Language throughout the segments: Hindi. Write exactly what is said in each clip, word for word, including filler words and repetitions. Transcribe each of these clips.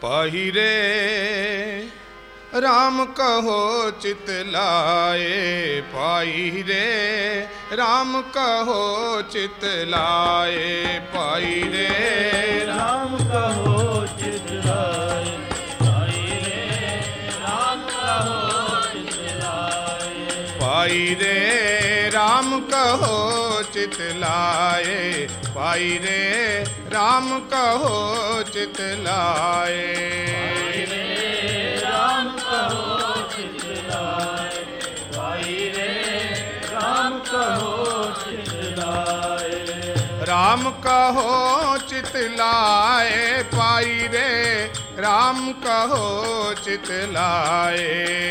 पहिरे राम कहो चित लाए, पहिरे राम कहो चित लाए, पहिरे राम कहो चित लाए, पहिरे राम कहो चित लाए, पहिरे राम कहो चित लाए, पहिरे राम कहो चित लाए, राम कहो चित लाए, पहिरे राम कहो चित लाए, राम कहो चित लाए, पहिरे राम कहो चित लाए,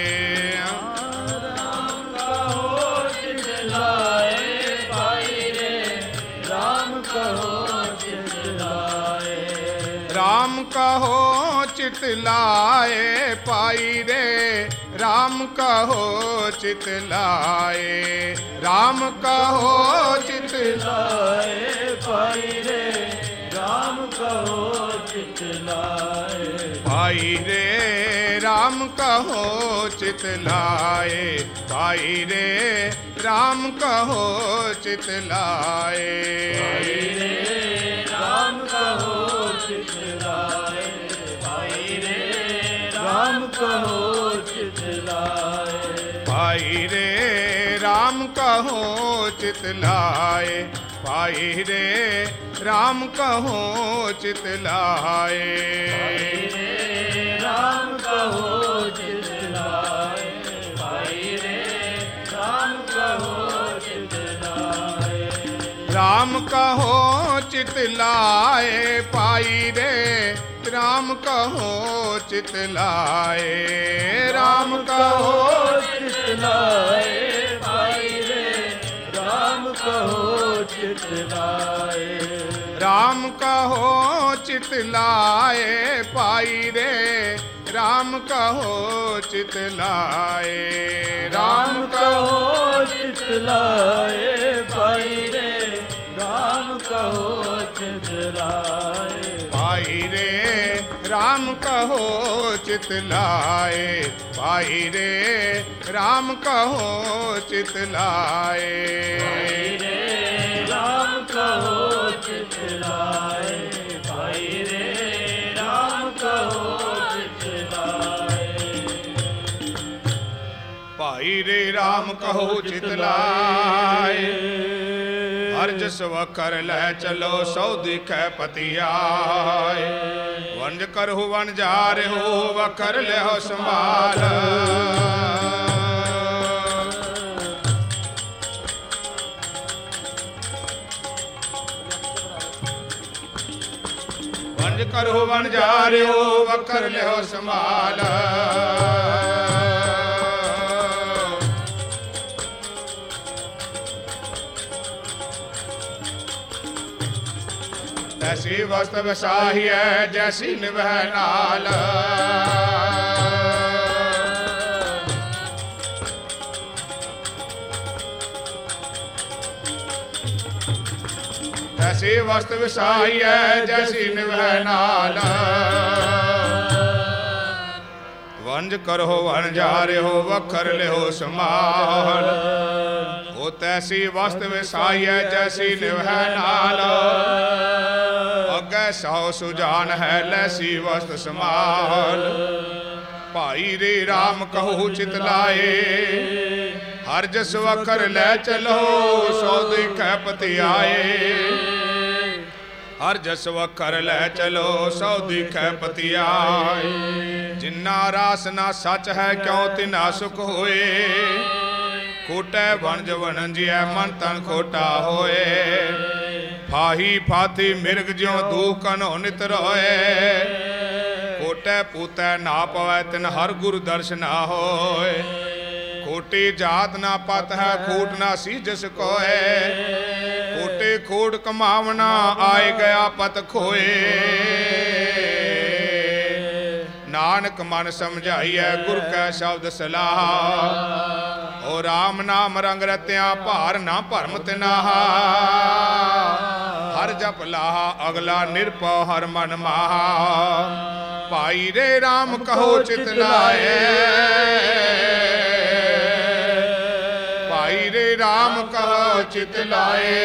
राम कहो चित लाए, पहिरे राम कहो चित लाए, राम कहो चित लाए, पहिरे राम कहो चित लाए, राम कहो चित लाए, पहिरे राम कहो चित लाए, पहिरे राम कहो चित लाए, पहिरे राम कहो चित लाए, राम कहो चित लाए, पहिरे राम कहो चित लाए, पहिरे राम कहो चित लाए, पहिरे राम कहो चित लाए, राम कहो चित लाए, पहिरे राम कहो चित लाए, राम कहो चित लाए, पहिरे राम कहो चित लाए, राम कहो चित लाए, पहिरे राम कहो चित लाए, राम कहो चित लाए, पहिरे राम कहो चित लाए, राम कहो चित लाए, पहिरे राम कहो चित लाए, पहिरे राम कहो चित लाए, पहिरे राम कहो चित लाए, राम कहो चित लाए, पहिरे राम कहो चित लाए, पहिरे राम कहो चित लाए, हर जस वकर लह चलो सौ दिखै पति आए, वंज करहु वन जा रे हो वकर लेहो संभाल, वंज करहु वन जा रे हो वकर लेहो संभाल, ऐसी वस्त वसाही है जैसी निवह नाल, ऐसी वस्त वसाही है जैसी निवह नाल, वंज करो वन जा रे हो वखर ले हो संभाल, वो तैसी वस्त वसाही है जैसी निवह नाल, अगे सौ सुजान है लैसी वस्त संभाल, भाई रे राम कहो चित लाए, हर जस वखर ले चलो सौ दिखै पति आए, हर जस वखर ले चलो सौ दिखै पति आए, जिन्ना रास ना सच है क्यों तिना सुख होए, खोटे वणज वणंजिया मन तन खोटा होए, फाही फाती मिर्ग ज्यों दूकन नित रोए, कोटे पूते ना पवै तिन हर गुरु दर्श ना होए, कोटी जात ना पत है खूट ना सीजस कोए, कोटे खोट कमावना आए गया पत खोए, नानक मन समझाइए गुर कै शब्द सलाह, ओ राम नाम रंग रत्या भार ना भरम तिना, हर जप लाहा अगला निरपौ हर मन माहा भाई रे राम कहो चित लाए भाई रे राम कहो चित लाए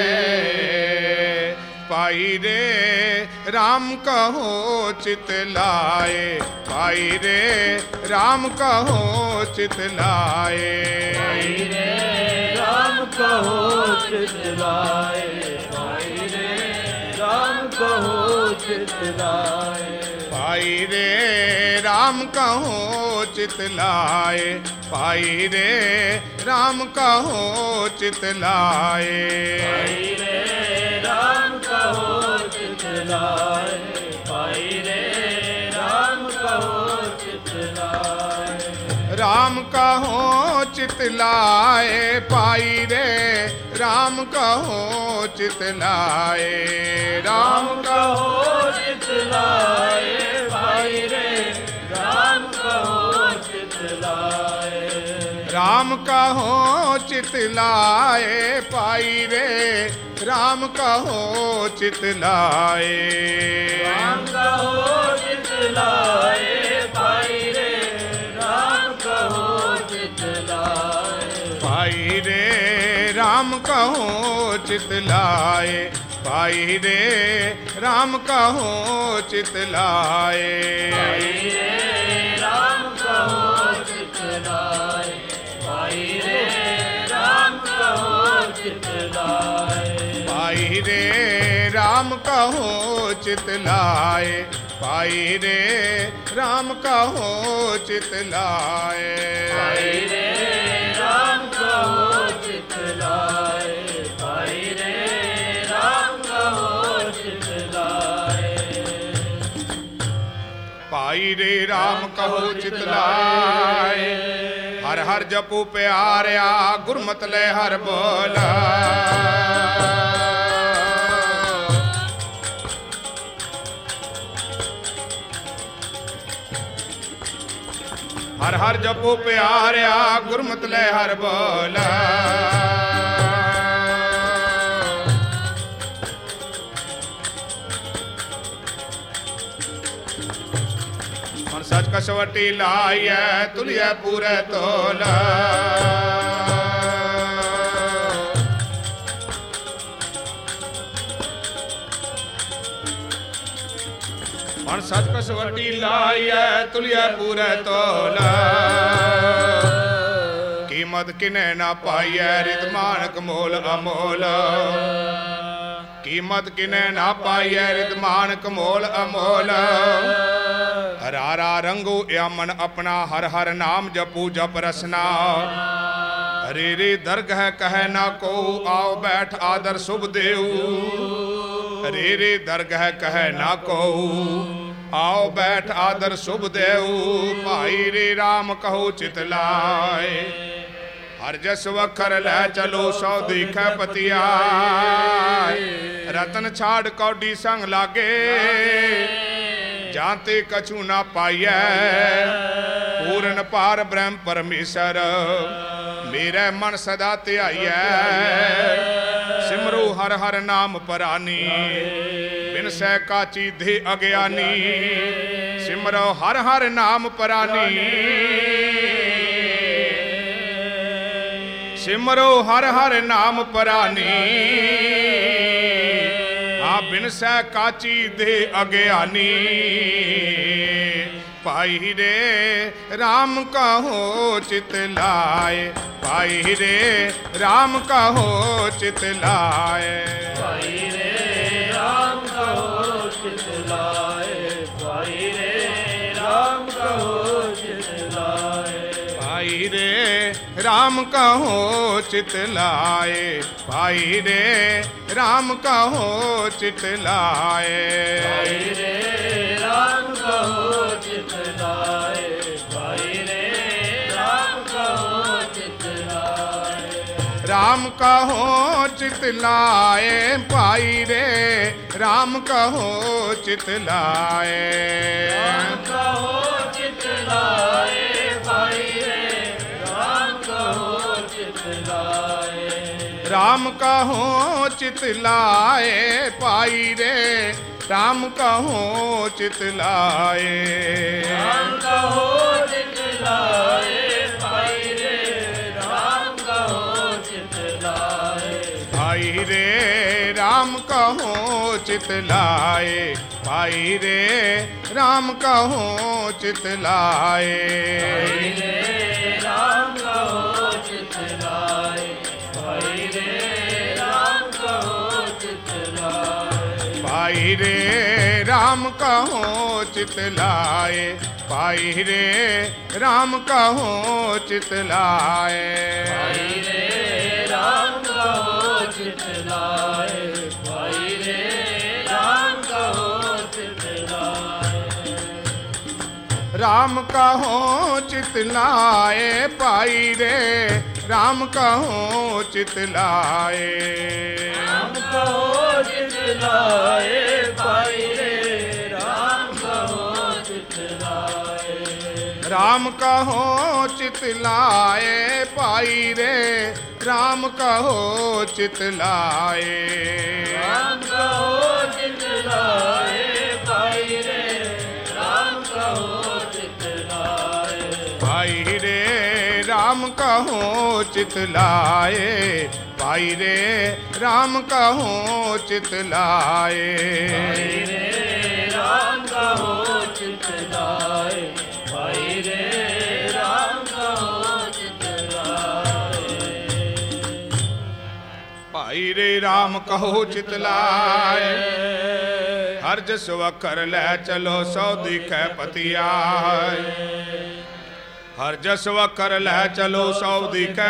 भाई रे राम कहो चित लाए भाई रे राम कहो चित लाए भाई रे राम कहो चित लाए भाई रे राम कहो चित लाए भाई रे राम कहो चित लाए भाई रे राम कहो चित लाए भाई रे राम कहो चित लाए भाई रे राम कहो चित लाए राम कहो चित लाए भाई रे राम कहो चित लाए राम कहो चित लाए भाई रे राम कहो चित लाए राम कहो चित लाए भाई रे राम कहो चित लाए राम कहो चित लाए भाई रे राम कहो चित लाए भाई रे राम कहो चित लाए भाई रे राम कहो चित लाए भाई रे राम कहो चित लाए भाई रे राम कहो चित लाए भाई रे राम कहो चित लाए भाई रे राम कहो चित लाए भाई रे राम कहो चित लाए भाई रे राम कहो चित लाए भाई रे राम कहो चित लाए हर हर जपू प्यारिया गुरमत ले हर बोला हर हर जपू प्यारिया गुरमत ले हर बोला मन सच कसवटी लाइए तुलिए पूरे तोला मन सच कसवटी लाइए तुलिए पूरे तोला कीमत किने ना पाइए रित मानक मोल अमोल कीमत किने ना पाइए रित मानक मोल अमोल हरारा रंगो या मन अपना हर हर नाम जपू जप रसना हरे रे दरगह कह ना को आओ बैठ आदर शुभ देव हरे रे दरगह कह ना को आओ बैठ आदर शुभ देव भाई रे राम कहो चित लाए हर जस वखर ले चलो सौ दीख पतिया रतन छाड़ कौडी संग लागे जानते कछु ना पाइए पूर्ण पार ब्रह्म परमेश्वर मेरे मन सदा त्याइए सिमरो हर हर नाम परानी बिन सह काची धे अज्ञानी सिमरो हर हर नाम परानी सिमरो हर हर नाम परानी आ बिन सह काची दे अज्ञानी भाई रे राम कहो चित लाए भाई रे राम कहो चित लाए भाई रे राम कहो चित लाए भाई रे राम कहो चित लाए भाई रे राम कहो चित लाए भाई रे राम कहो चित लाए भाई रे राम कहो चित लाए भाई रे राम कहो चित लाए राम कहो चित लाए भाई रे राम कहो चित लाए राम कहो चित लाए भाई रे राम कहो चित लाए राम कहो चित लाए पाई रे राम कहो चित लाए राम कहो चित लाए पाई रे राम कहो चित लाए भाई रे राम कहो चित लाए भाई रे राम कहो चित लाए राम कहो चित लाए भाई रे राम कहो चित लाए भाई रे राम कहो चित लाए भाई रे राम कहो चित लाए भाई रे राम कहो चित लाए भाई रे राम कहो चित लाए राम कहो चित लाए पाई रे राम कहो चित लाए राम कहो चित लाए पाई रे राम कहो चित लाए राम कहो चित लाए पाई रे राम कहो चित लाए राम कहो चित लाए पाई रे राम कहो चित लाए भाई रे राम कहो चित लाए भाई रे राम कहो चित लाए भाई रे राम कहो चित लाए भाई रे राम कहो चित लाए भाई रे राम कहो चित लाए हर जस वकर ले चलो सौ दिखे पतियाय हर जस वकर ले चलो सौ दिखे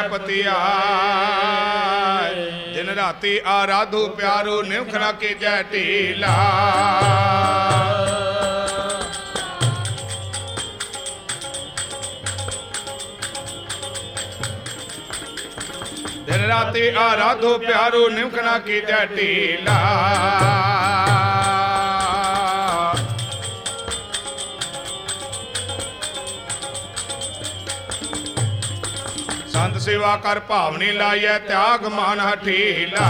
पतियाय दिन राती आराधु प्यारो निखरा की जटीला दिन राती आराधो प्यारो निमखना की जटीला संत सेवा कर भावनी लाइए त्याग मान हठीला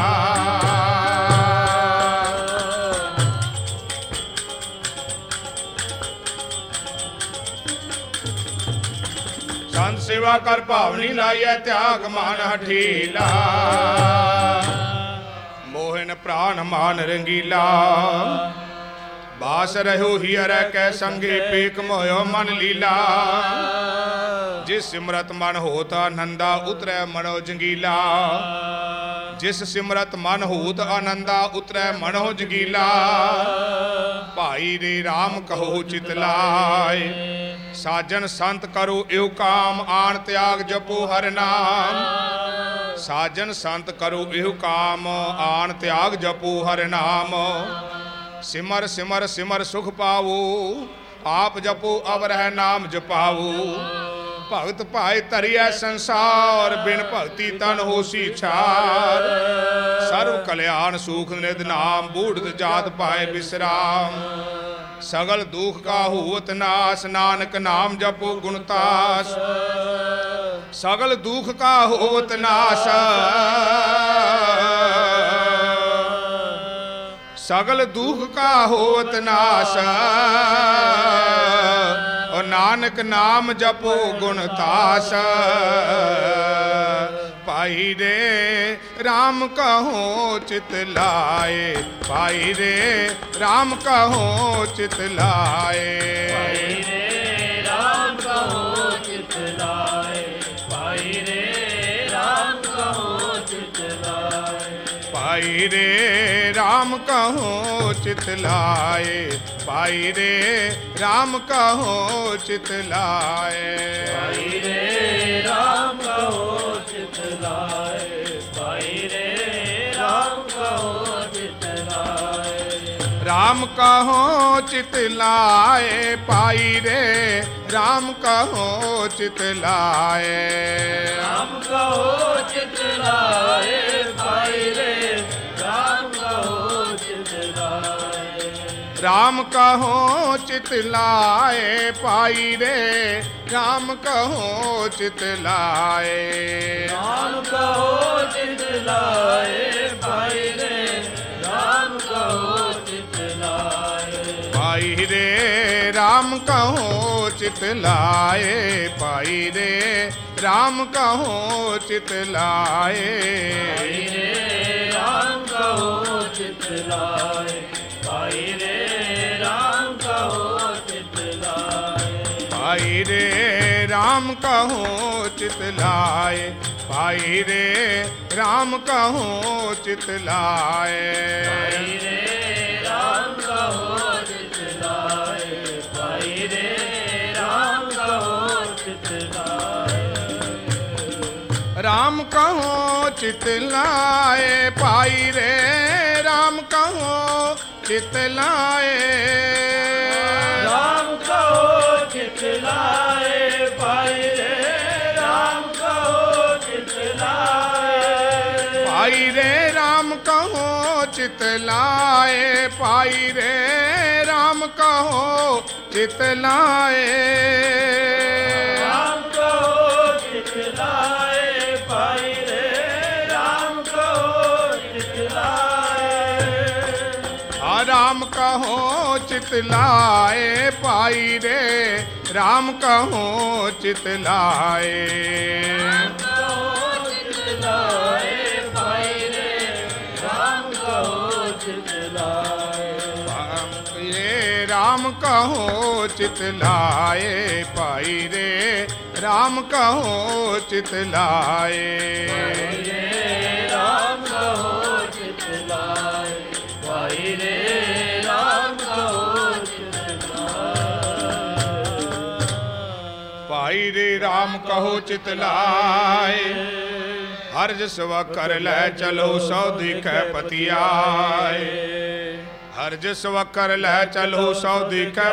संत सेवा कर भावनी लाइए त्याग मान हठीला मोहन प्राण मान रंगीला बास रहो हियर कै संगे पीक मोयो मन लीला जिस सिमरत मन होत आनंदा उतरै मनो जंगीला जिस सिमरत मन होत आनंदा उतरै मनो जंगीला भाई रे राम कहो चित लाए साजन संत करो एव काम आन त्याग जपो हर नाम साजन संत करो एव काम आन त्याग जपो हर नाम सिमर सिमर सिमर सुख पाओ आप जपो अवर है नाम जपाओ भगत भाई तरिया संसार बिन भक्ति तन होसी छार सर्व कल्याण सुख निध नाम बूढ़ जात पाए विश्राम सगल दुख का होत नाश नानक नाम जपो गुणतास सगल दुख का होत नाश सगल दुख का होत नाश और नानक नाम जपो गुणतास पाई रे राम कहो चित लाए पाई रे राम कहो चित लाए पाई रे राम कहो चित लाए पाई रे राम कहो चित लाए पाई रे राम कहो चित लाए पाई रे राम कहो चित लाए पाई रे राम कहो चित लाए पाई रे राम कहो चित लाए राम कहो चित लाए पाई रे राम कहो चित लाए राम कहो चित लाए पाई रे राम कहो चित लाए राम कहो चित लाए पाई रे राम कहो चित लाए राम कहो चित लाए पाई रे राम कहो चित लाए पाई रे राम कहो चित लाए पाई रे राम कहो चित लाए राम कहो चित लाए पाई रे राम कहो चित लाए पाई रे राम कहो चित लाए पाई रे राम कहो चित लाए राम कहो चित लाए पाई रे राम कहो चित लाए राम कहो चित लाए पाई रे राम कहो चित लाए राम कहो चित लाए पाई रे राम कहो चित लाए पाई रे राम कहो चित लाए पाई रे राम कहो चित लाए राम कहो चित लाए पाई रे राम कहो चित लाए राम कहो चित लाए पाई रे राम कहो चित लाए राम कहो चित लाए पाई रे राम कहो चित लाए राम कहो चित लाए पाई रे राम कहो चित लाए पाई रे राम कहो चित लाए हर्ज स्व कर ले चलो सौ दिखे पतियाए हर्ज स्व कर ले चलो सौ दिखे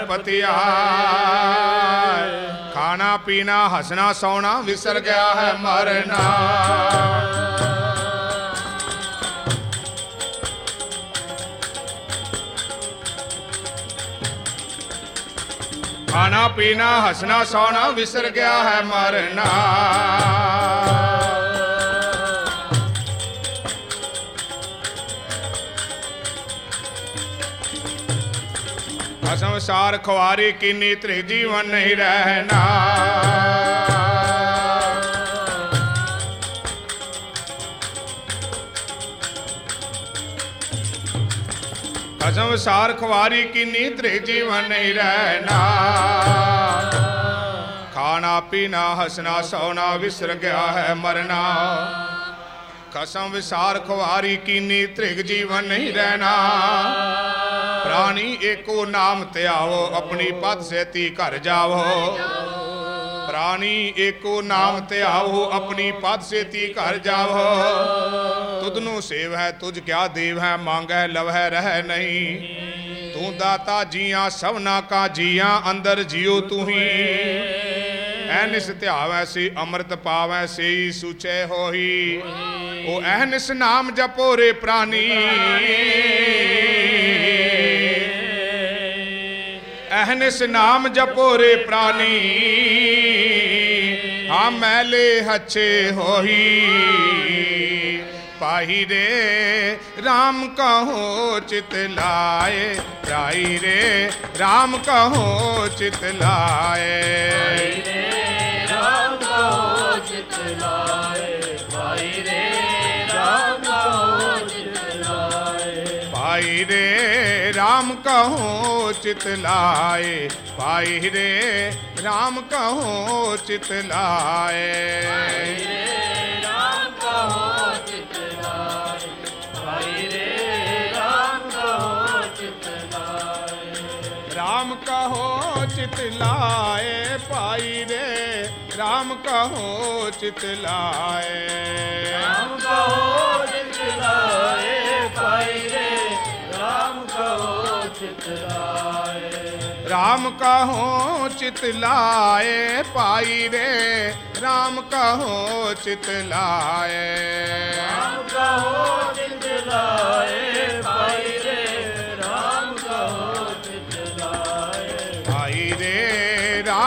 पतियाए खाना पीना हंसना सोना विसर गया है मरना खाना पीना हंसना सोना विसर गया है मरना संसार खुआरी की नीति जीवन नहीं रहना संसार खुआरी की नीति जीवन नहीं रहना खाना पीना हंसना सोना विसर गया है मरना कसम विसार खुआरी की नीत्रिक जीवन नहीं रहना प्राणी एको नाम त्यावो अपनी पद से ती कर जाओ प्राणी एको नाम त्यावो अपनी पद से ती कर जाओ तुदनु सेव है तुझ क्या देव है मांगे लव है रह नहीं तू दाता जिया सबना का जिया अंदर जियो तू ही एहनिस ध्यावै से अमृत पावै से ही सुचे हो ही ओ एहनिस नाम जपो रे प्राणी एहनिस नाम जपो रे प्राणी हाँ मैले हच्छे हो ही पाही रे राम कहो चित लाए राई रे राम कहो चित लाए राम कहो चित लाए भाई रे राम कहो चित लाए पाई रे राम कहो चित लाए पाई रे राम कहो चित लाए राम कहो चित लाए भाई रे राम कहो चित लाए राम कहो चित लाए पाई रे राम कहो चित लाए राम कहो चित लाए पाई रे राम कहो चित लाए राम कहो चित लाए पाई रे राम कहो चित लाए राम कहो चित लाए पाई रे राम कहो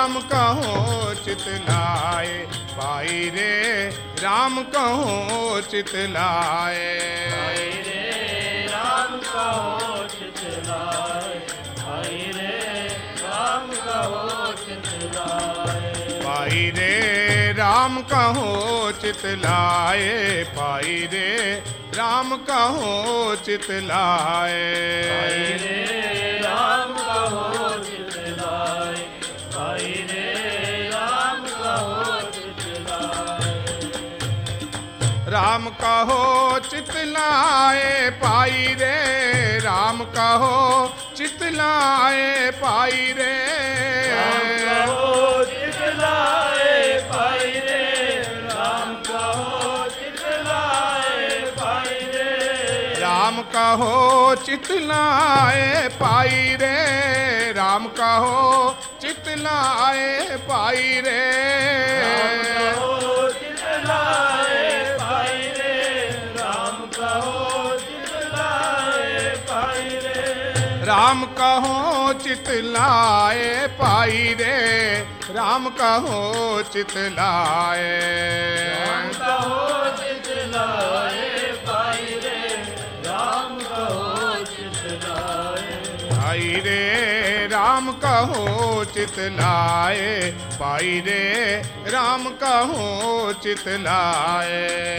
राम कहो चित लाए, भाई रे राम कहो चित लाए। भाई रे राम कहो चित लाए, भाई रे राम कहो चित लाए। भाई रे राम कहो चित लाए, भाई रे राम कहो चित लाए। भाई रे राम कहो चित लाए, भाई रे राम कहो चित लाए। राम कहो चित लाए, भाई रे राम कहो चित लाए, भाई रे राम कहो चित लाए, भाई रे राम कहो चित लाए, भाई रे राम कहो चित लाए, भाई रे राम कहो चित लाए, भाई रे राम कहो चित लाए, भाई रे राम कहो चित लाए, भाई रे राम कहो चित लाए, भाई रे राम कहो चित लाए। राम कहो चित लाए, भाई रे राम कहो चित लाए। भाई रे राम कहो चित लाए, भाई रे राम कहो चित लाए।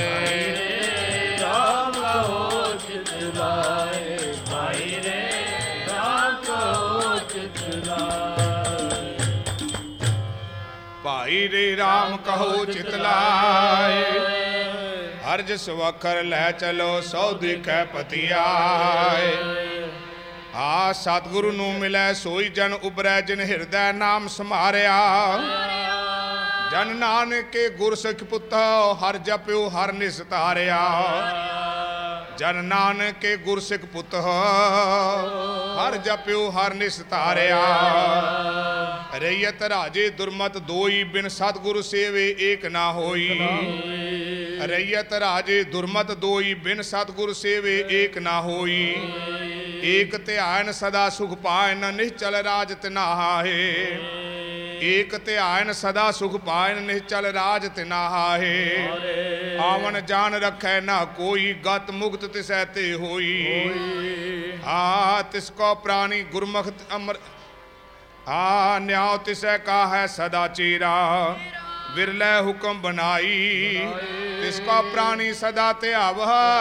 राम कहो चित लाए, भाई रे राम कहो चित लाए। भाई रे राम कहो चित लाए, हरज स्वखर लह चलो सौ दिखै पति आए। आ सतगुरु नू मिलै सोई जन उबरै, जिन हिरदै नाम समारिया। जन नानक के गुर सिख पुत हर जप्यो हर निस्तारिया। जन नानक के गुर सिख पुत हर जप्यो हर निस्तारिया। रैयत राजे दुर्मत दोई, बिन सतगुरु सेवे एक ना होई। रैयत राजे दुर्मत दोई, बिन सतगुरु सेवे एक ना होई। एक ध्यान सदा सुख पायन, निश्चल राज तिनाहा है। एक ध्यान सदा सुख पायन, निश्चल राज तिनाहा है। आवन जान रखै ना कोई, गत मुक्त तिसै ते होई। आ तिसको प्राणी गुरमुख अमर, आ न्याय तिसै का है सदा चीरा। विरलै हुक्म बनाई, तिसका प्राणी सदा त्याव।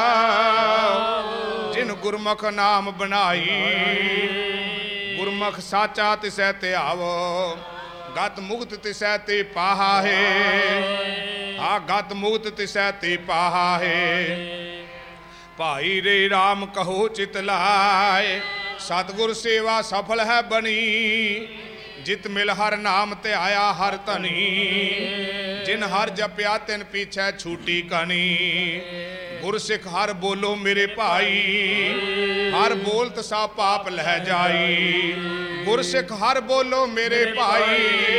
जिन गुरमुख नाम बनाई, गुरमुख साचा तिसै त्याव। गत मुक्त तिसै ते पाहा है। आ गत मुक्त तिसै ते पाहा है। भाई रे राम कहो चित लाए, सतगुर सेवा सफल है बनी। जित मिल हर नाम ते आया हर धनी। जिन हर जप्या तिन पीछे छूटी कनी। गुर सिख हर बोलो मेरे भाई, हर बोलत सा पाप लह जाई। गुर सिख हर बोलो मेरे भाई,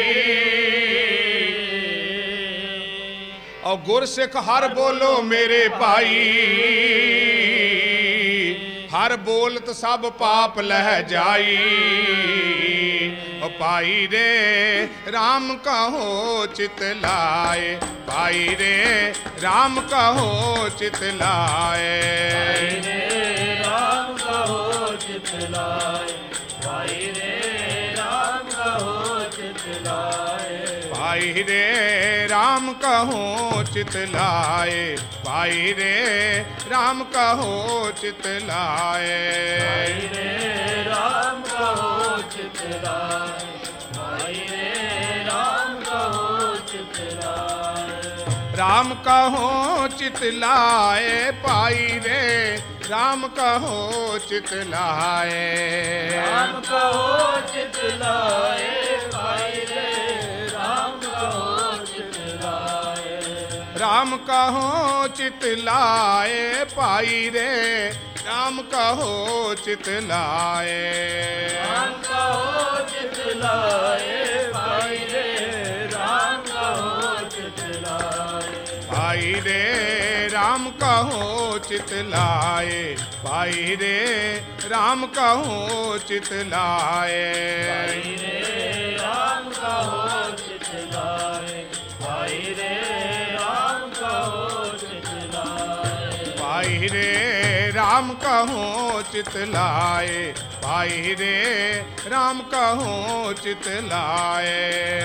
और गुर सिख हर बोलो मेरे भाई। हर बोलत सब पाप लह जाई। ओ भाई रे राम कहो चित लाए, भाई रे राम कहो चित लाए। भाई रे राम कहो चित लाए, भाई रे राम कहो चित लाए। भाई रे राम कहो चित लाए, भाई रे राम कहो चित लाए। भाई रे राम कहो चित लाए, भाई रे राम कहो चित लाए। राम कहो चित लाए, भाई रे राम कहो चित लाए। राम कहो चित लाए, भाई रे राम कहो चित लाए। राम कहो चित लाए, भाई रे राम कहो चित लाए। राम कहो चित लाए, भाई रे राम कहो चित लाए। भाई रे राम कहो चित लाए, भाई रे राम कहो चित लाए। भाई रे राम कहो पाई रे राम कहो चित लाए, पाई रे राम कहो चित लाए,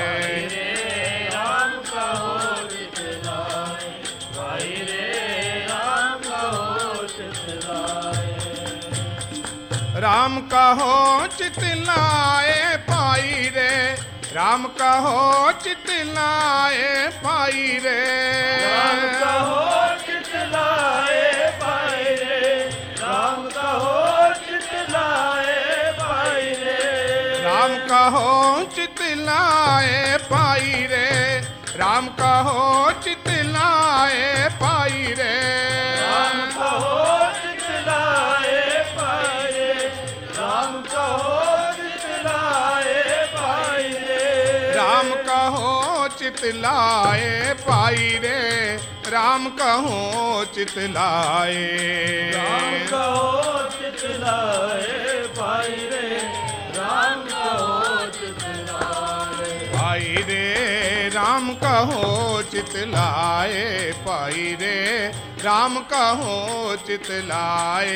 राम कहो चित लाए, पाई रे राम कहो चित लाए, राम कहो चित लाए पाई रे, राम कहो चित लाए पाई रे, राम कहो चित लाए पाई रे, राम कहो चित लाए पाई रे, राम कहो चित लाए पाई रे, राम कहो चित लाए पाई रे, राम कहो चित लाए पाई रे, राम कहो चित लाए पाई रे, राम कहो चित लाए पाई रे, राम कहो चित लाए, राम कहो चित लाए पाई रे, राम कहो चित लाए, पाई रे राम कहो चित लाए, पाई रे राम कहो चित लाए,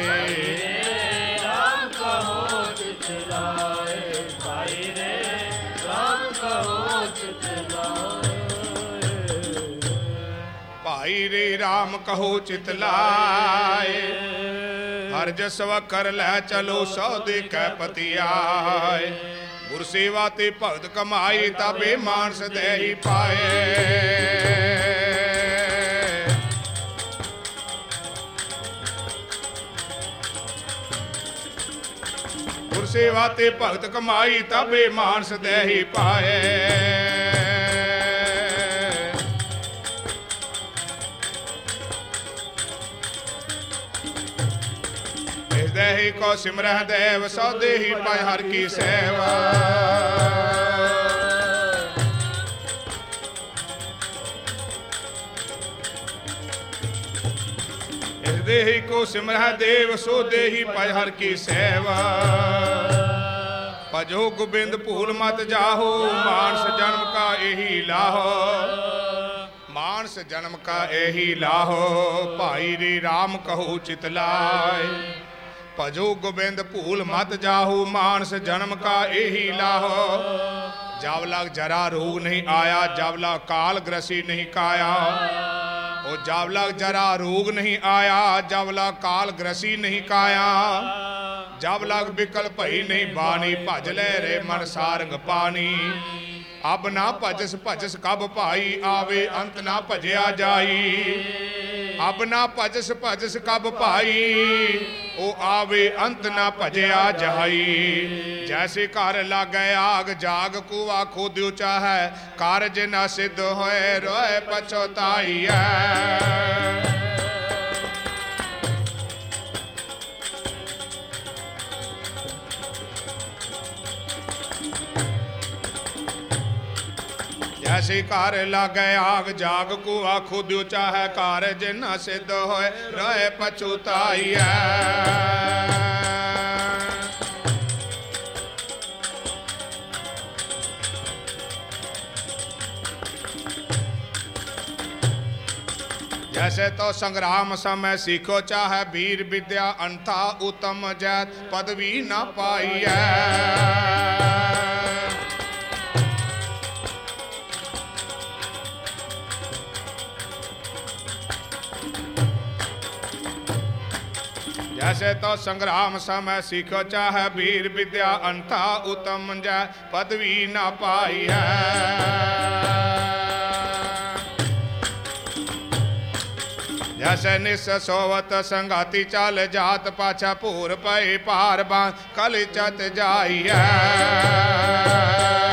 राम कहो चित लाए, पाई रे राम कहो चित लाए, पाई रे राम कहो चित लाए, हर जसवा कर ले चलो सौदे कै पति आए, गुर सेवा ते भगत कमाई तबे मानस दे ही पाए, गुर सेवा ते भगत कमाई तबे मानस दे ही पाए, देहि को सिमरह देव सौ देहि पाए हर की सेवा, इस देहि को सिमरह देव सो देहि पाए हर की सेवा, भजो गोबिंद भूल मत जाहो, मानस जन्म का यही लाहो, मानस जन्म का यही लाहो, भाई रे राम कहो चित लाए, भजो गोबिंद भूल मत जाहू, मानस जन्म का यही लाहो, जब लग जरा रोग नहीं आया, जब लग काल ग्रसी नहीं काया, ओ जब लग जरा रोग नहीं आया, जब लग काल ग्रसी नहीं काया, जब लग बिकल भई नहीं बानी, भज ले रे मन सारंग पानी, अब ना भजस भजस कब भाई, आवे अंत ना भजया जाई, अब ना भजस भजस कब भाई, ओ आवे अंत ना भजया जाई, जैसे घर लागे आग जाग कुआ खोद्यो चाहे, कारज ना सिद्ध होए रोए पछताई है, जैसे कार लागे आग जाग कुआ खुद्यो चाहे, कारज न सिद्ध होए रहे पछुताई है, जैसे तो संग्राम समय सीखो चाहे, वीर विद्या अंथा उत्तम जैत पदवी न पाई है, जैसे तो संग्राम समय सीखो चाहे, वीर विद्या अंथा उत्तम जय पदवी न पाई है, जैसे निस सोवत संगाती चाल जात, पाछा पूर पई पार बांध कल चत जाई है,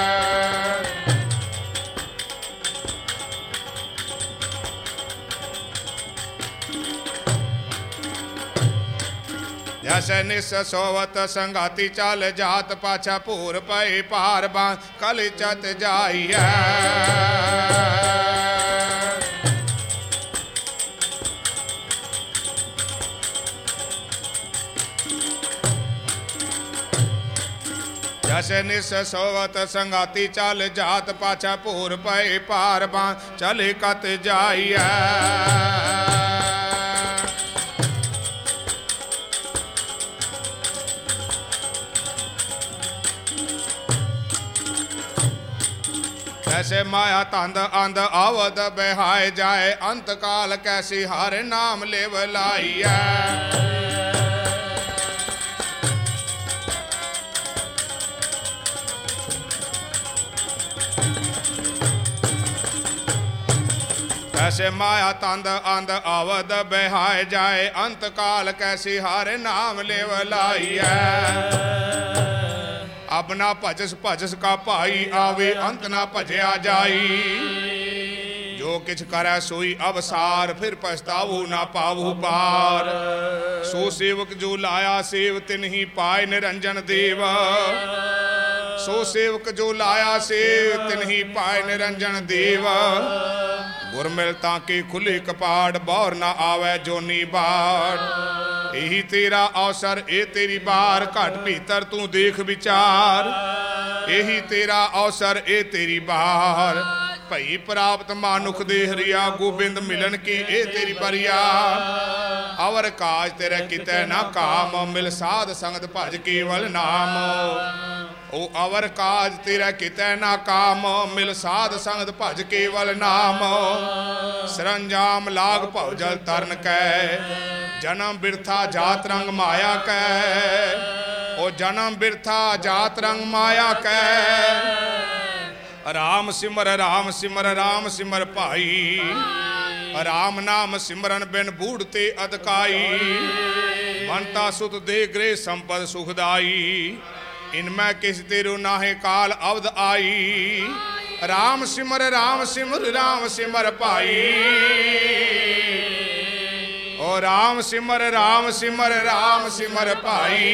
जैसे निस सोवत संगाती चाल जात, पाछा पूर पई पार बांध कल चत जाई है, जैसे निस सोवत संगाती चाल जात, पाछा पूर पई पार बांध चल कत जाई है, ऐसे माया तंद अंध अवध बहाय जाए अंत काल कैसी हर नाम ले बुलाइए। ऐसे माया तंद अंध अवध बहाय जाए अंत काल कैसी हर नाम ले बुलाइए। अब ना भजस भजस का भाई आवे अंत ना भजया जाई। जो किछ करे सोई अवसार फिर पछताऊ ना पावू पार। सो सेवक जो लाया सेव तिन ही पाए निरंजन देव। सो सेवक जो लाया सेव तिन ही पाए निरंजन देव। गुर मिलता के खुले कपाट बौर ना आवे जोनी बाट। यही तेरा अवसर ए तेरी बार घट भीतर तू देख विचार। यही तेरा अवसर ए तेरी बार भई प्राप्त मानुख दे हरिया गोबिंद मिलन की ए तेरी बरिया। अवर काज तेरे किते ना काम मिल साध संगत भज केवल नाम। ओ अवर काज तेरा किते ना काम मिल साध संगत भज केवल नाम। सरंजाम लाग भवजल तरन कै जन्म बिरथा जात रंग माया कै। ओ जन्म बिरथा जात रंग माया कै। राम सिमर राम सिमर राम सिमर भाई। राम नाम सिमरन बिन बूढ़ ते अदकाई। बनता सुत दे गृह संपद सुखदाई। इनमें किस तेरू नाहे काल अवध आई। राम सिमर राम सिमर राम सिमर भाई। ओ राम सिमर राम सिमर राम सिमर भाई।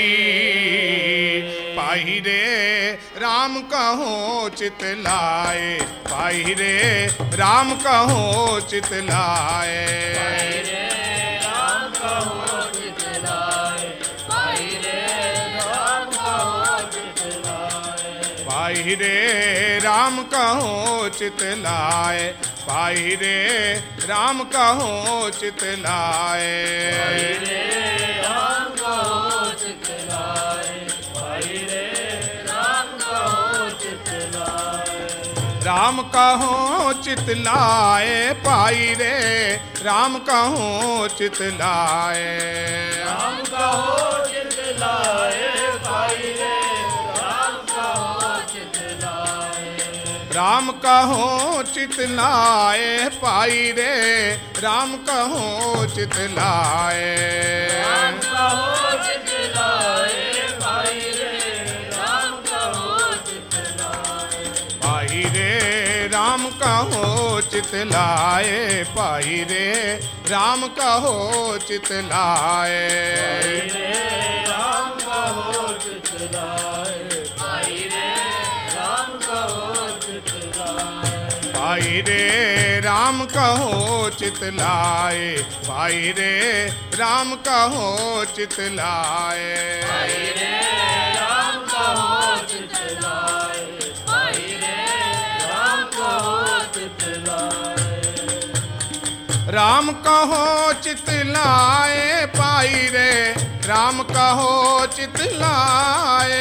भाई रे राम कहो चित लाए। भाई रे राम कहो चित लाए। भाई रे राम कहो चित लाए। भाई रे राम कहो चित लाए। भाई रे राम कहो चित लाए। भाई रे राम कहो चित लाए। भाई रे राम कहो चित लाए। भाई रे राम कहो चित लाए। राम कहो चित लाए। भाई रे राम कहो चित लाए। राम कहो चित लाए। भाई रे राम कहो चित लाए। राम कहो चित लाए। भाई रे राम कहो चित लाए। राम कहो चित लाए। भाई रे राम कहो चित लाए। भाई रे राम कहो चित लाए। भाई रे राम कहो चित लाए। भाई रे राम कहो चित लाए। भाई रे राम कहो चित लाए। भाई रे राम कहो चित लाए। भाई रे राम कहो चित लाए। भाई रे राम कहो चित लाए। भाई रे राम कहो चित लाए। राम कहो चित लाए। भाई रे राम कहो चित लाए।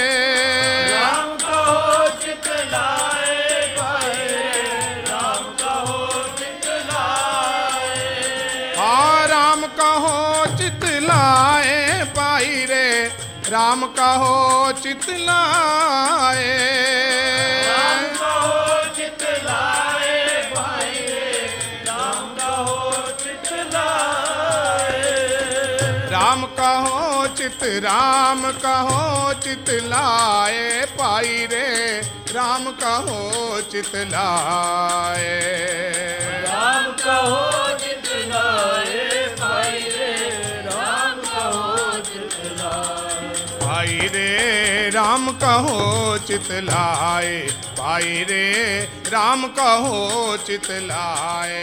राम कहो चित लाए। भाई रे राम कहो चित लाए। हाँ राम कहो चित लाए। भाई रे राम कहो चित लाए। राम कहो चित लाए। भाई रे राम कहो चित लाए। राम कहो चित राम कहो चित लाए। भाई रे राम कहो चित लाए। राम कहो चित लाए। भाई रे राम कहो चित लाए। भाई रे राम कहो चित लाए। भाई रे राम कहो चित लाए।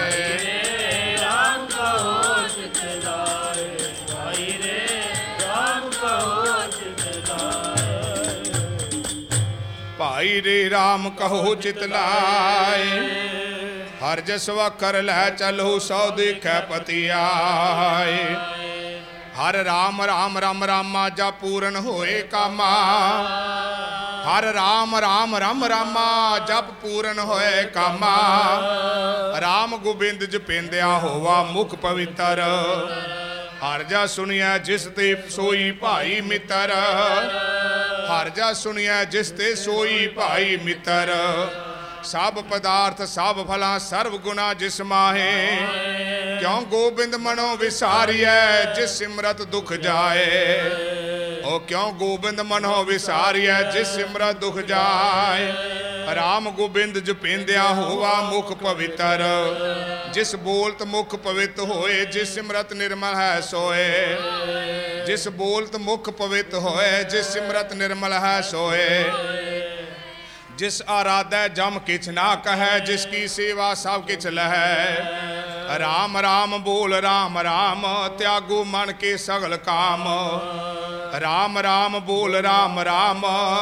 राम कहो चित लाए। भाई रे राम कहो चित लाए। भाई रे राम कहो चित लाए। हर जसवा कर लै चलो सौ दिखै पति आए। हर राम राम राम रामा जा पूरन होए कामा। हर राम राम राम रामा जप पूरन होए कामा। राम गोबिंद जपेंद्या होवा मुख पवित्र। हर जा सुनिया जिस ते सोई भाई मित्र। हर जा सुनिया जिस ते सोई भाई मित्र। सब पदार्थ सब फला सर्व गुना जिस माहे। क्यों गोबिंद मनो विसारिय जिस सिमरत दुख जाए। ओ क्यों गोबिंद मनो विसारिय जिस सिमरत दुख जाए। राम गोबिंद जपेंद्या होवा मुख पवित्र। जिस बोलत मुख पवित्र होए जिस सिमरत निर्मल है सोए। जिस बोलत मुख पवित्र होए जिस सिमरत निर्मल है सोए। जिस आराधै जम किछ ना कहे जिसकी सेवा सब किछ लहै। राम राम बोल राम राम त्यागो मन के सगल काम। राम राम बोल राम राम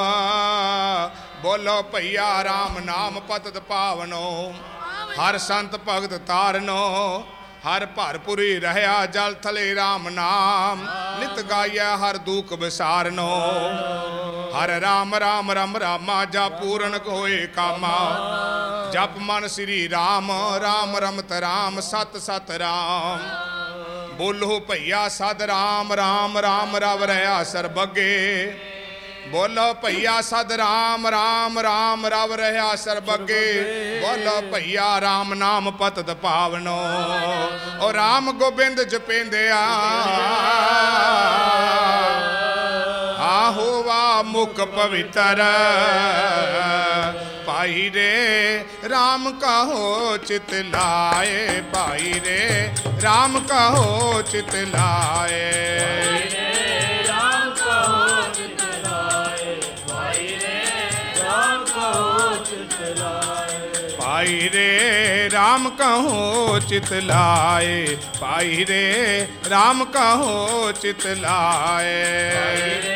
बोलो भैया राम नाम पतत पावनो। हर संत भगत तारनो हर भरपुरी रहया जल थले राम नाम। नित गाया हर दुख विसारनो। हर राम राम राम रामा जा पूर्ण होए कामा। जप मन श्री राम राम रमत राम सत सत राम। बोलो भैया सद राम राम राम रव रहा सरबगे। बोलो भैया सद राम राम राम रव रहा सरबगे। बोलो भैया राम नाम पतत पावनो। ओ राम गोबिंद जपेंद्या होवा मुख पवित्र। भाई रे राम कहो चित लाए। भाई रे राम कहो चित लाए। राम कहो चित लाए। भाई रे राम कहो चित लाए। भाई रे राम कहो चित लाए। भाई रे राम कहो चित लाए।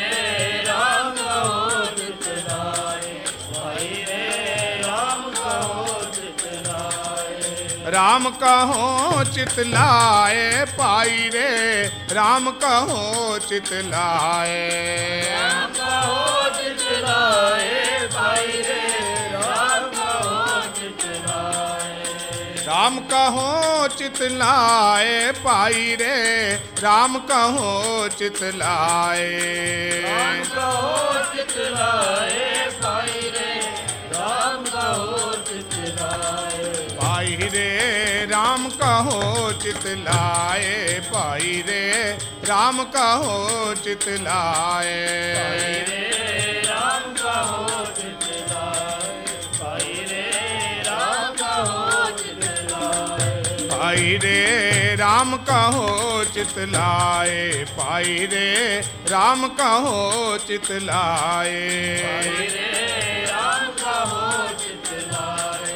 राम कहो चित लाए। भाई रे राम कहो चित लाए। राम कहो चित लाए। भाई रे राम कहो चित लाए। राम कहो चित लाए। भाई रे राम कहो चित लाए। राम कहो चित लाए। भाई रे राम कहो चित लाए। भाई रे राम कहो चित लाए। भाई रे राम कहो चित लाए। राम कहो चित लाए। भाई रे राम कहो चित लाए। भाई रे राम कहो चित लाए। भाई रे राम कहो चित लाए। राम कहो चित लाए।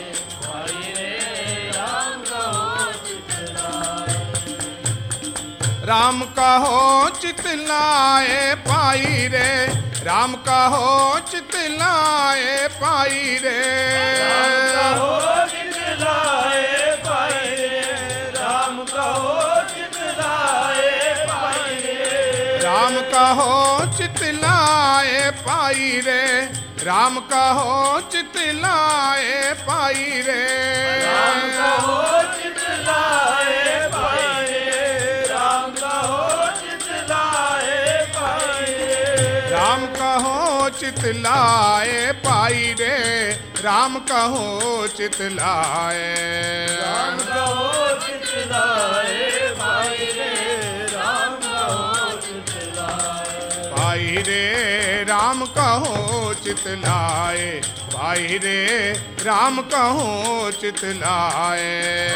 राम कहो चित लाए। भाई रे राम कहो चित लाए। भाई रे राम कहो चित लाए। भाई रे राम कहो चित लाए। भाई रे राम कहो चित लाए। भाई रे राम कहो चित लाए। भाई रे राम कहो चित लाए। भाई रे राम कहो चित लाए। भाई रे राम कहो चित लाए। भाई रे राम कहो चित लाए। राम कहो चित लाए। भाई रे राम कहो चित लाए। भाई रे राम कहो चित लाए। भाई रे राम कहो चित लाए।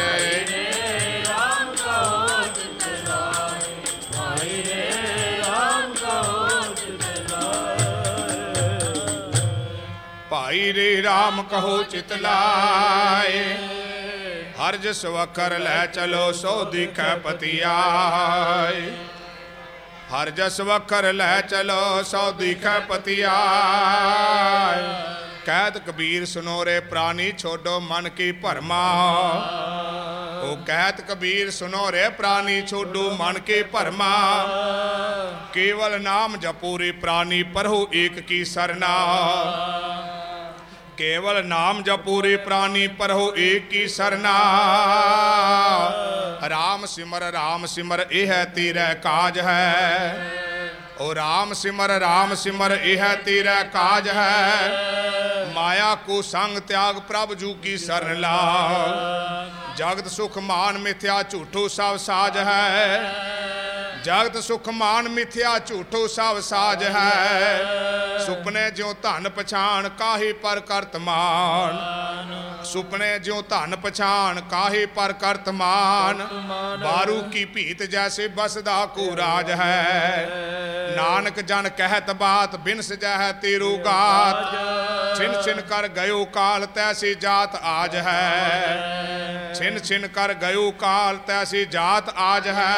राम कहो चित लाए। भाई रे राम कहो चित लाए। भाई रे राम कहो चित लाए। हर जस वखर लै चलो सो दिखै पतियाए। हर जस वखर लै चलो सौ दिखै पतियाए। ਕਹਿਤ ਕਬੀਰ ਸੁਨੋ ਰੇ ਪ੍ਰਾਨੀ ਛੋਡੋ ਮਨ ਕੀ ਭਰਮਾ। ਉਹ ਕਹਿਤ ਕਬੀਰ ਸੁਨੋ ਰੇ ਪ੍ਰਾਨੀ ਛੋਡੋ ਮਨ ਕੇ ਭਰਮਾ। ਕੇਵਲ ਨਾਮ ਜਪੋ ਰੇ ਪ੍ਰਾਨੀ ਪਰਹੁ ਏਕ ਕੀ ਸਰਨਾ। केवल नाम जपूरी प्राणी परहो एक की सरना। राम सिमर राम सिमर यह तेरा काज है। ओ राम सिमर राम सिमर यह तेरा काज है। माया को संग त्याग प्रभु जू की शरण ला। जगत सुख मान मिथ्या झूठो सब साज है। जगत सुख मान मिथ्या झूठो सब साज है। सुपने ज्यों धन पछाण काहे पर करत मान। सुपने ज्यों धन पछाण काहे पर करत मान। बारू की भीत जैसे बसदा को राज है। नानक जन कहत बात बिनस जह तेरू गात। छिन छिन कर गयो काल तैसी जात आज है। छिन छिन कर गयो काल तैसी जात आज है।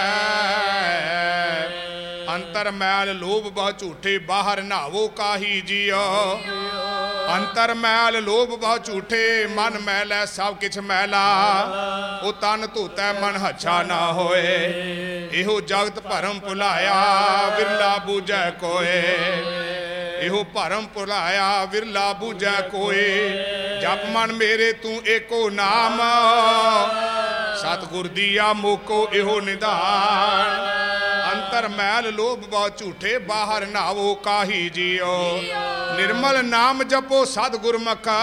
अंतर मैल लोभ बहु झूठे बाहर नावो काही जियो। अंतर मैल लोभ बहु झूठे मन मैल सब किछ मैला। ओ तन धोतै मन हच्छा ना होए। इहो जगत भरम भुलाया विरला बूझै कोय। इहो भरम भुलाया विरला बूझै कोय। जप मन मेरे तू एको नाम। सतगुर दिया मोको इहो निधान। अंतर मैल लोभ बहु झूठे बाहर नावो काही जियो। निर्मल नाम जपो सतगुर मका।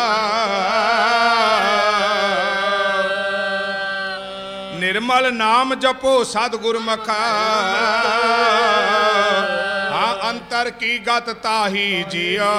निर्मल नाम जपो सतगुर मका। हाँ अंतर की गत ताही जियो।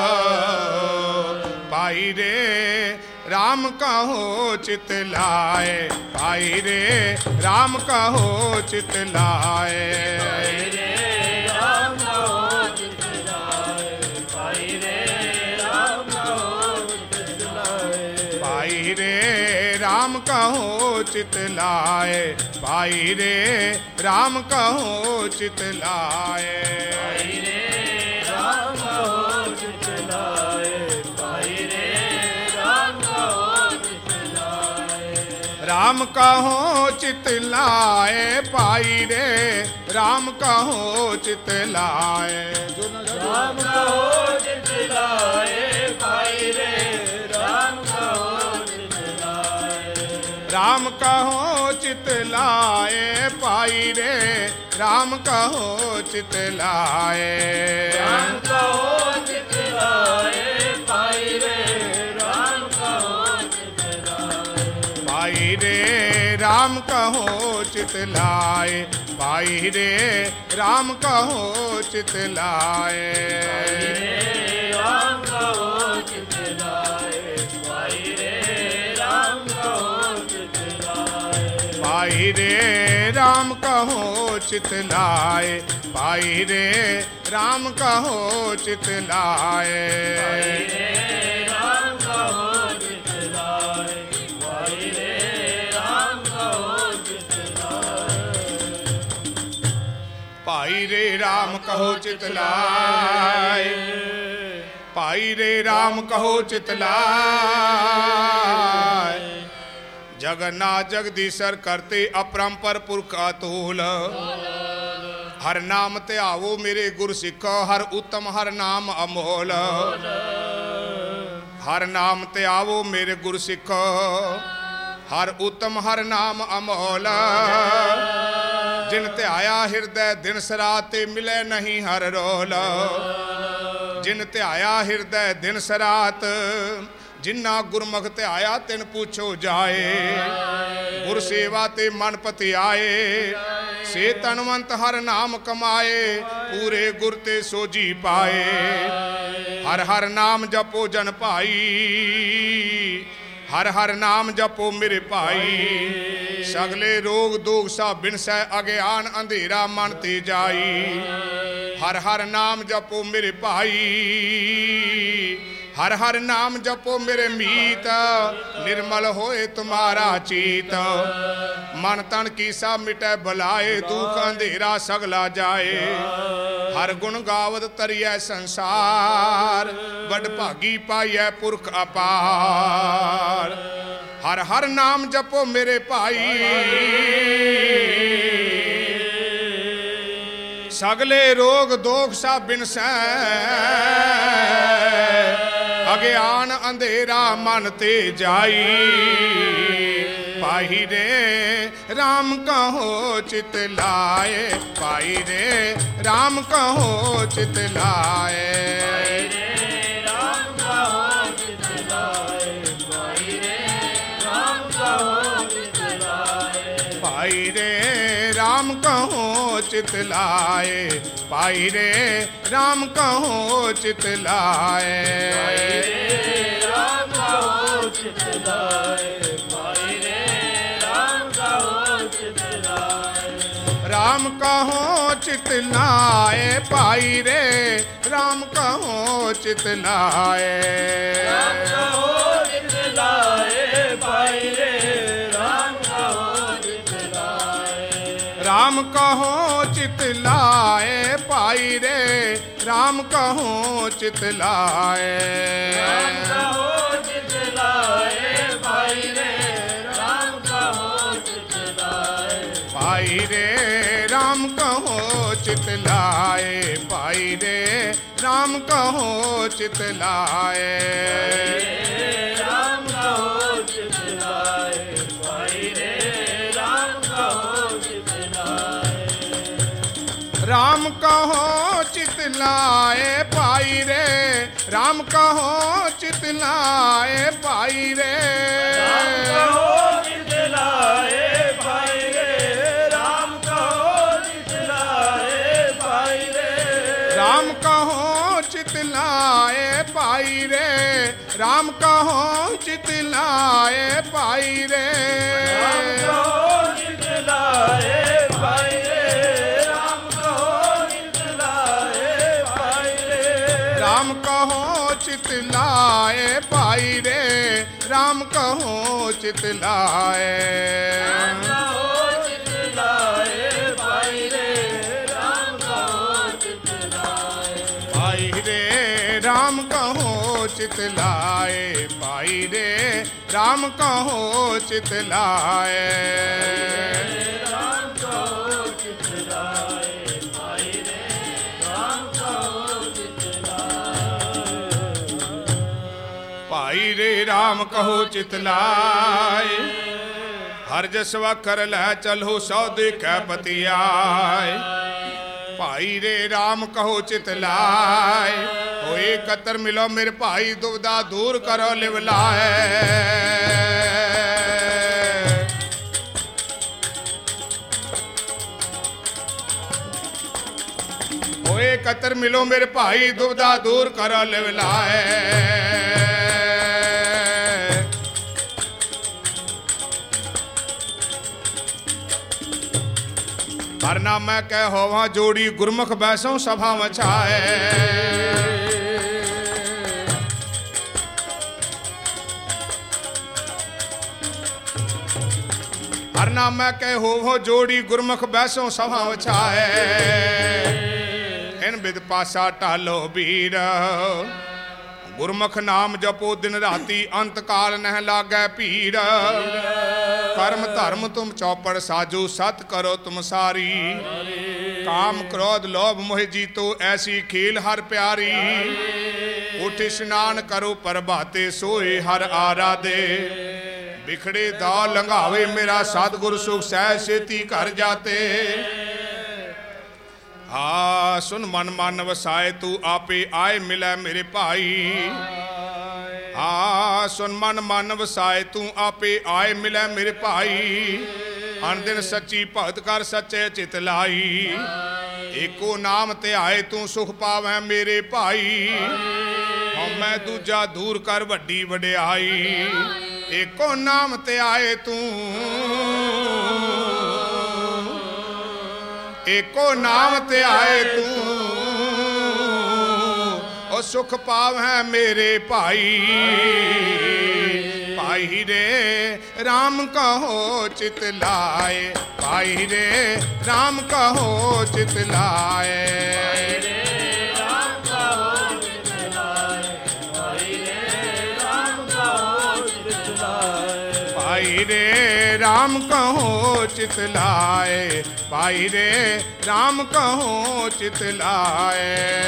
पाई रे राम कहो चित लाए। भाई रे राम कहो चित लाए। भाई रे राम कहो चित लाए। भाई रे राम कहो चित लाए। भाई रे राम कहो चित लाए। भाई रे राम कहो चित लाए। भाई रे राम कहो चित लाए। भाई रे राम कहो चित लाए। भाई रे राम कहो चित लाए। राम कहो चित लाए। भाई रे राम कहो चित लाए। राम कहो चित लाए। भाई रे राम कहो चित लाए। राम कहो चित लाए। भाई रे राम कहो चित लाए। भाई रे राम कहो चित लाए। भाई रे राम कहो चित लाए। राम कहो चित लाए। भाई रे राम कहो चित लाए। भाई रे राम कहो चित लाए। भाई रे राम कहो चित लाए। राम कहो चित लाए। भाई रे राम कहो चित लाए। भाई रे राम कहो चित लाए। भाई रे राम कहो चित लाए। जगन्नाथ जगदीशर करते अपरंपर पुरख अतुल। हर नाम ध्यावो मेरे गुर सिखो। हर उत्तम हर नाम अमोल। हर नाम ध्यावो मेरे गुर सिखो। हर उत्तम हर नाम अमोल। जिन ध्याया हृदय दिन सराते मिले नहीं हर रोल। जिन ध्याया हृदय दिन सरात जिन्ना गुरमुख ध्याया तिन पूछो जाए। गुर सेवा ते मन पति आए। से तनवंत हर नाम कमाए। पूरे गुर ते सोजी पाए। हर हर नाम जपो जन भाई। हर हर नाम जपो मेरे भाई। सगले रोग दोग सा बिनसै अज्ञान अंधेरा मन ते जाई। हर हर नाम जपो मेरे भाई। हर हर नाम जपो मेरे मीत, निर्मल होए तुम्हारा चीत। मन तन की सा मिटे भलाए, दुख अंधेरा सगला जाए। हर गुण गावत तरिए संसार, बड़ भागी पाइए पुरख अपार। हर हर नाम जपो मेरे भाई, सगले रोग दोख सा बिनसै। अज्ञान अंधेरा मन ते जाई, पाही रे राम कहो चित लाए। पाही रे राम कहो चित लाए। पाई रे राम कहो चित लाए। पाई रे राम कहो चित लाए। राम कहो चित लाए। पाई रे राम कहो चित लाए। राम कहो चित लाए। पाई रे राम कहो चित लाए। राम कहो चित लाए। पाई रे राम कहो चित लाए। राम कहो चित लाए। पाई रे राम कहो चित लाए। राम कहो चित लाए। पाई रे राम कहो चित लाए। पाई रे राम कहो चित लाए। पाई रे राम कहो चित लाए। राम कहो चित लाए। पाई रे राम कहो चित लाए। राम कहो चित लाए। पाई रे राम कहो चित लाए। पाई रे राम कहो चित लाए। पाई रे राम कहो चित लाए। पाई रे राम कहो चित लाए। पाई रे राम कहो चित लाए। पाई रे राम कहो चित लाए। पाई रे राम कहो चित लाए। पाई रे राम कहो चित लाए। पाई रे राम कहो चित लाए। राम कहो चित लाए। पाई रे राम कहो चित लाए। पाई रे राम कहो चित लाए। पाई रे राम कहो चित लाए। राम कहो चित लाए। पाई रे राम कहो चित लाए। पाई रे राम कहो चित लाए। हर जसवा कर लै चलो सौ देख पति आए। भाई रे राम कहो चित लाए। होए कतर मिलो मेरे भाई, दुविधा दूर करो लिव लाए। होए कतर मिलो मेरे भाई, दुविधा दूर करो लिव लाए। हर नाम मैं कह होवा जोड़ी, गुरमुख बैसों सभा मचाए। हर नाम मैं कह हो जोड़ी, गुरमुख बैसों सभा मचाए। इन बिद पासा टालो बीर, गुरमुख नाम जपो दिन राती, अंत काल नह लागे पीर। कर्म धर्म तुम चौपड़ साजो, सत करो तुम सारी। काम क्रोध लोभ मोह जीतो, ऐसी खेल हर प्यारी। उठ स्नान करो प्रभाते, सोए हर आराधे। बिखड़े दाव लंघावे मेरा सतगुर, सुख सह सेती घर जाते। आ सुन मन मन वसाए, तू आपे आए मिले मेरे भाई। आ सुन मन मन वसाए, तू आपे आए मिले मेरे भाई। अन दिन सच्ची भगत कर सच्चे चित लाई। एको नाम ते आए तू सुख पावे मेरे भाई। हम मैं दूजा दूर कर वड्डी वड्याई। एको नाम ते आए तू, एको नाम ते आए तू, ओ सुख पावै मेरे भाई भाई रे राम कहो चित लाए भाई रे राम कहो चित लाए भाई रे राम कहो चित लाए भाई रे राम कहो चित लाए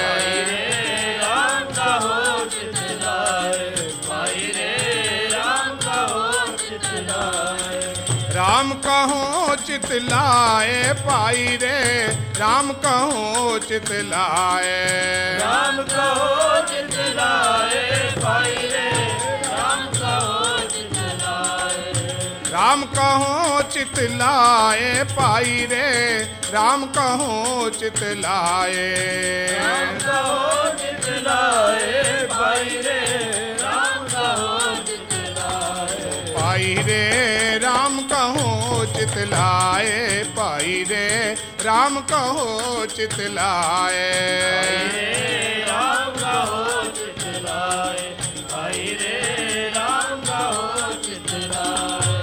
राम कहो चित लाए भाई रे राम कहो चित लाए राम कहो चित लाए भाई रे राम कहो चित लाए राम कहो चित लाए भाई रे राम कहो चित लाए राम कहो चित लाए भाई रे राम कहो चित लाए राम कहो चित लाए भाई रे राम कहो चित लाए भाई रे राम कहो चित लाए भाई रे राम कहो चित लाए राम कहो चित लाए भाई रे राम कहो चित लाए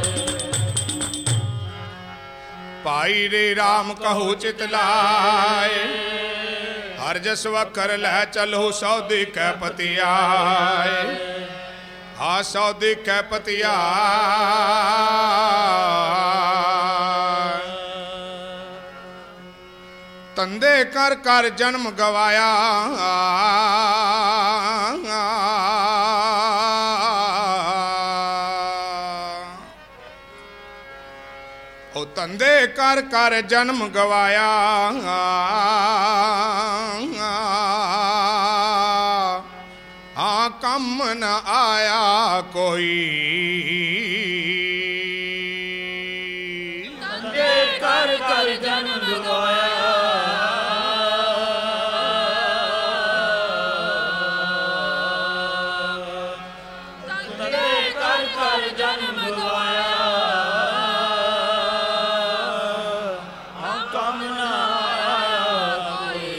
भाई रे राम कहो चित लाए हर जस वकर लै चलो सौदी कै पति आए हा सौदी कै पति आए तंदे कर कर जन्म गवाया ओ तंदे कर कर जन्म गवाया हाँ कम न आया कोई तंदे कर कर जन्म गवाया तंदे कर कर जन्म गवाया हम कम न आया कोई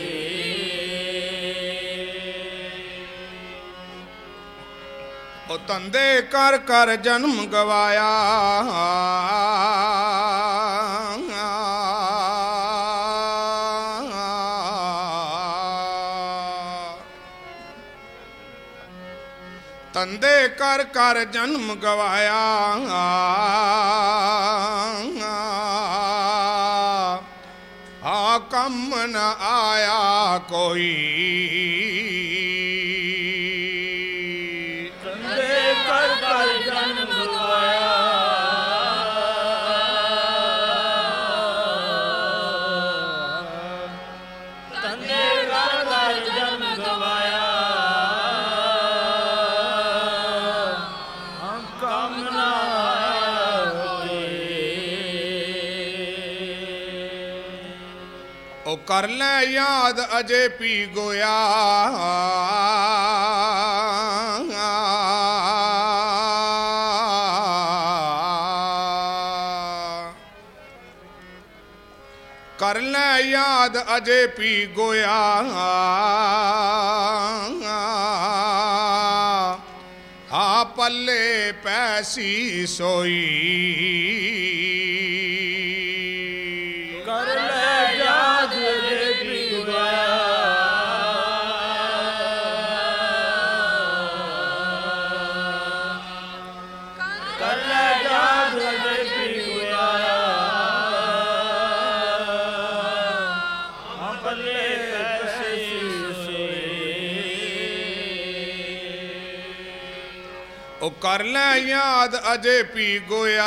ओ तंदे कर कर जन्म गवाया तंदे कर कर जन्म गवाया आ कम न आया कोई तंदे कर कर जन्म गवाया तंदे कर कर जन्म गवाया हम कम न आए ओ कर ले याद अजे पी गोया कर ले याद अजे पी गोया हा पल्ले पैसी सोई कर ले याद रे पी गया कर ले याद रे पी गया हम पल्ले पैसे ओ कर ले याद अजे पी गोया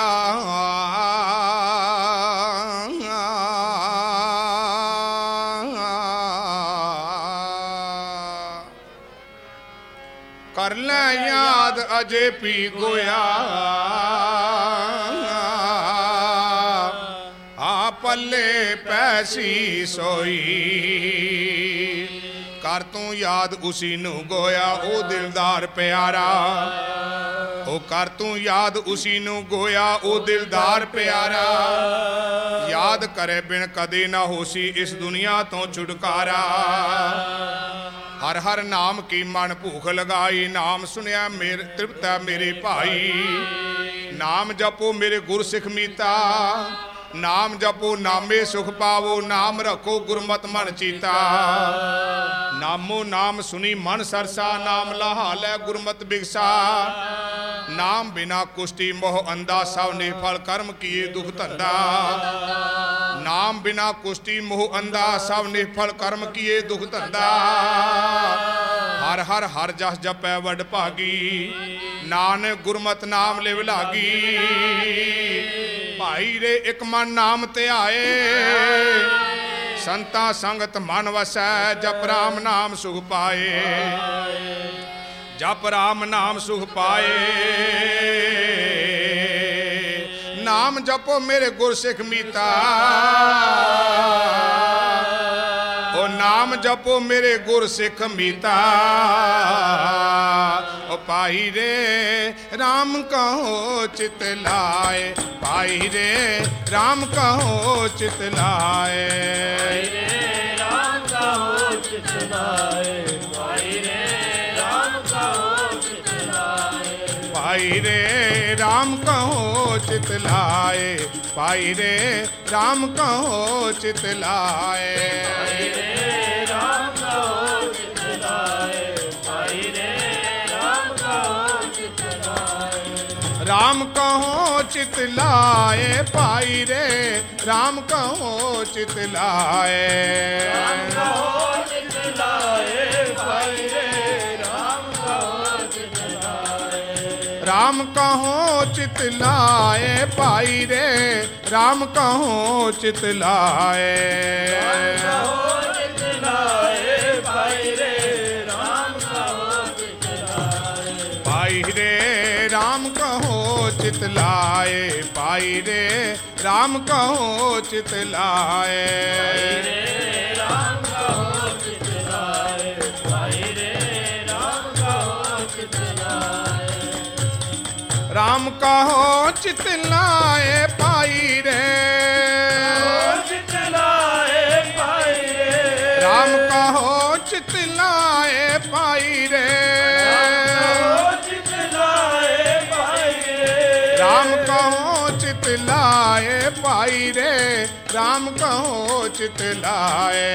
कर ले याद अजे पी गोया आ पल्ले पैसी सोई कर तू याद उसी नू गोया ओ दिलदार प्यारा ओ कर तू याद उसी नू गोया ओ दिलदार प्यारा याद करे बिन कदे ना होसी इस दुनिया तो छुटकारा हर हर नाम की मन भूख लगाई, नाम सुनिया मेरे तृप्त मेरे भाई। नाम जपो मेरे गुर सिख मीता, नाम जपो नामे सुख पावो, नाम रखो गुरमत मन चीता। नामो नाम सुनी मन सरसा, नाम लहाल गुरमत बिगसा। नाम बिना कुष्टि मोह अंधा, सब निफल कर्म किए दुख धंधा। नाम बिना कुष्टि मोह अंधा, सब निफल कर्म किए दुख धंधा। हर हर हर जस जपै वड भागी, नानक गुरमत नाम लिव लागी। भाई रे एक मन नाम ते आए, संता संगत मन वसै। जप राम नाम सुख पाए, जप राम नाम सुख पाए। नाम जपो मेरे गुर सिख मीता, ओ नाम जपो मेरे गुर सिख मीता। ओ पाई रे राम कहो चित लाए, पाई रे राम कहो चित लाए। राम कहो चित लाए, पाई रे राम कहो चित लाए। पाई रे राम कहो चित लाए, पाई रे राम कहो चित लाए। पाई रे राम कहो चित लाए, पाई रे राम कहो चित लाए। राम कहो चित लाए, पाई रे राम कहो चित लाए। राम कहो चित लाए, पाई रे राम कहो चित लाए। राम कहो चित लाए, पाई रे राम कहो चित लाए। राम कहो चित लाए, पाई रे राम कहो चित लाए। पाई रे राम कहो चित लाए, पाई रे राम कहो चित लाए। राम कहो चित लाए, पाई रे राम कहो चित लाए। राम कहो चित लाए, पाई रे चित लाए, पाई रे राम कहो चित लाए, पाई रे चित लाए, पाई रे राम कहो चित लाए, पाई रे राम कहो चित लाए।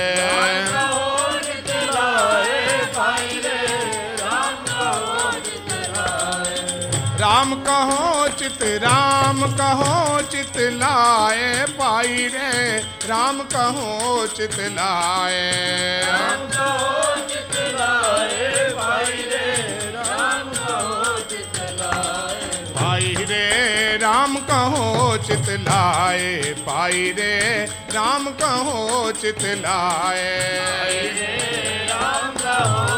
कहो चित लाए, पाई रे राम कहो चित लाए। राम कहो चित राम कहो चित लाए, पाई रे राम कहो चित लाए। राम कहो चित लाए, पाई रे राम कहो चित लाए। पाई रे राम कहो चित लाए, पाई रे राम कहो चित लाए। राम कहो